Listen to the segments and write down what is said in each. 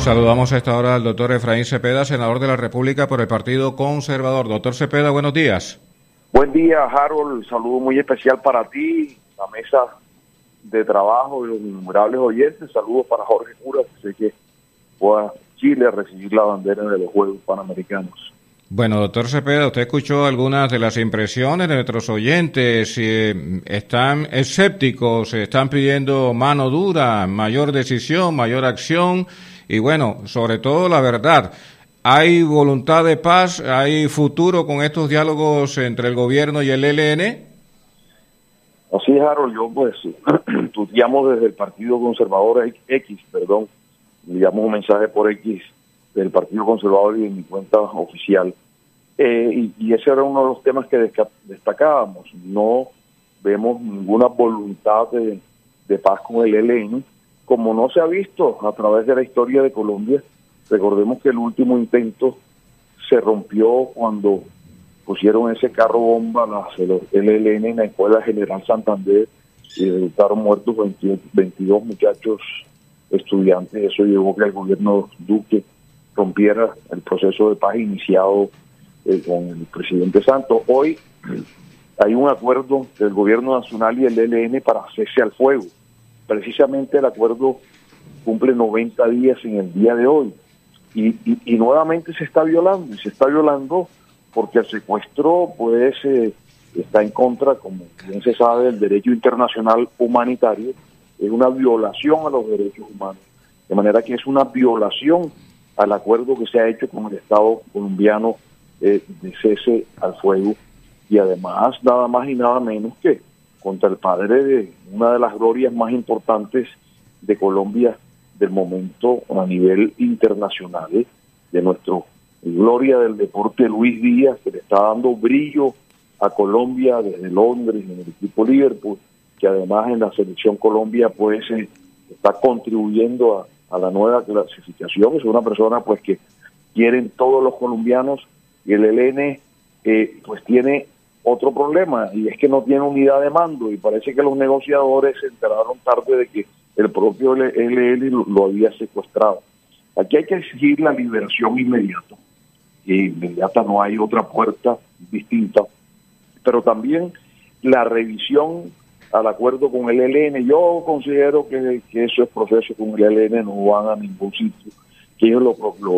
Saludamos a esta hora al doctor Efraín Cepeda, senador de la República por el Partido Conservador. Doctor Cepeda, buenos días. Buen día, Harold. Saludo muy especial para ti, la mesa de trabajo y los innumerables oyentes. Saludos para Jorge Cura, que sé que pueda Chile recibir la bandera de los Juegos Panamericanos. Bueno, doctor Cepeda, usted escuchó algunas de las impresiones de nuestros oyentes. Están escépticos, están pidiendo mano dura, mayor decisión, mayor acción y bueno, sobre todo la verdad. ¿Hay voluntad de paz? ¿Hay futuro con estos diálogos entre el gobierno y el ELN? Así es, Harold. Yo pues tuiteamos desde el Partido Conservador enviamos un mensaje por X del Partido Conservador y en mi cuenta oficial. Y ese era uno de los temas que destacábamos. No vemos ninguna voluntad de paz con el ELN, como no se ha visto a través de la historia de Colombia. Recordemos que el último intento se rompió cuando pusieron ese carro bomba el ELN en la Escuela General Santander y resultaron muertos 22 muchachos estudiantes. Eso llevó a que el gobierno Duque rompiera el proceso de paz iniciado con el presidente Santos. Hoy hay un acuerdo del gobierno nacional y el ELN para cese al fuego. Precisamente el acuerdo cumple 90 días en el día de hoy y nuevamente se está violando, y se está violando porque el secuestro pues está en contra, como bien se sabe, del derecho internacional humanitario. Es una violación a los derechos humanos, de manera que es una violación al acuerdo que se ha hecho con el Estado colombiano de cese al fuego, y además nada más y nada menos que contra el padre de una de las glorias más importantes de Colombia del momento a nivel internacional, de nuestro gloria del deporte Luis Díaz, que le está dando brillo a Colombia desde Londres en el equipo Liverpool, que además en la selección Colombia pues está contribuyendo a la nueva clasificación. Es una persona pues que quieren todos los colombianos, y el ELN pues tiene otro problema, y es que no tiene unidad de mando, y parece que los negociadores se enteraron tarde de que el propio ELN lo había secuestrado. Aquí hay que exigir la liberación inmediata, y inmediata no hay otra puerta distinta, pero también la revisión al acuerdo con el ELN. Yo considero que esos procesos con el ELN no van a ningún sitio, que ellos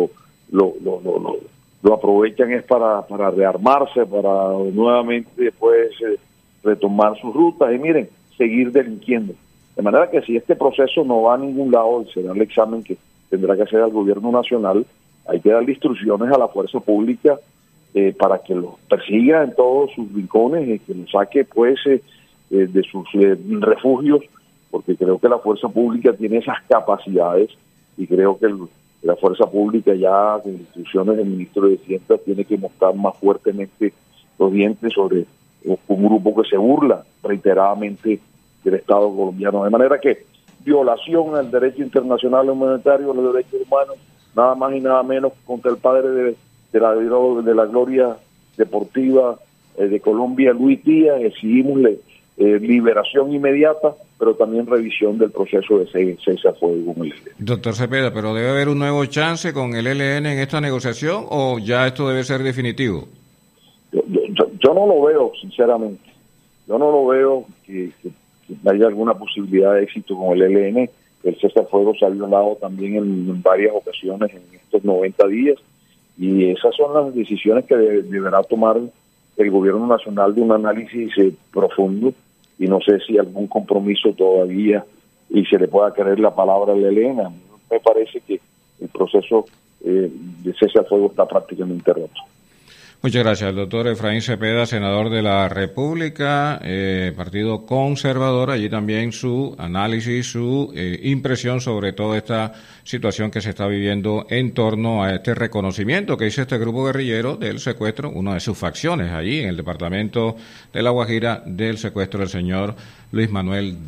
lo aprovechan es para rearmarse, para nuevamente después retomar sus rutas y miren, seguir delinquiendo. De manera que si este proceso no va a ningún lado, será el examen que tendrá que hacer el gobierno nacional. Hay que darle instrucciones a la fuerza pública para que los persiga en todos sus rincones y que los saque pues de sus refugios, porque creo que la fuerza pública tiene esas capacidades, y creo que la fuerza pública, ya con instrucciones del ministro de Hacienda, tiene que mostrar más fuertemente los dientes sobre un grupo que se burla reiteradamente del Estado colombiano. De manera que violación al derecho internacional humanitario, los derechos humanos, nada más y nada menos contra el padre de la gloria deportiva de Colombia, Luis Díaz. Exigimos liberación inmediata, pero también revisión del proceso de cese al fuego con el ELN. Doctor Cepeda, ¿pero debe haber un nuevo chance con el ELN en esta negociación o ya esto debe ser definitivo? Yo no lo veo, sinceramente. Yo no lo veo que haya alguna posibilidad de éxito con el ELN. El cese al fuego se ha violado también en varias ocasiones en estos 90 días, y esas son las decisiones que deberá tomar el gobierno nacional, de un análisis profundo, y no sé si algún compromiso todavía y se le pueda creer la palabra de Elena. Me parece que el proceso de cese al fuego está prácticamente roto. Muchas gracias, doctor Efraín Cepeda, senador de la República, Partido Conservador. Allí también su análisis, su impresión sobre toda esta situación que se está viviendo en torno a este reconocimiento que hizo este grupo guerrillero del secuestro, una de sus facciones allí en el departamento de La Guajira, del secuestro del señor Luis Manuel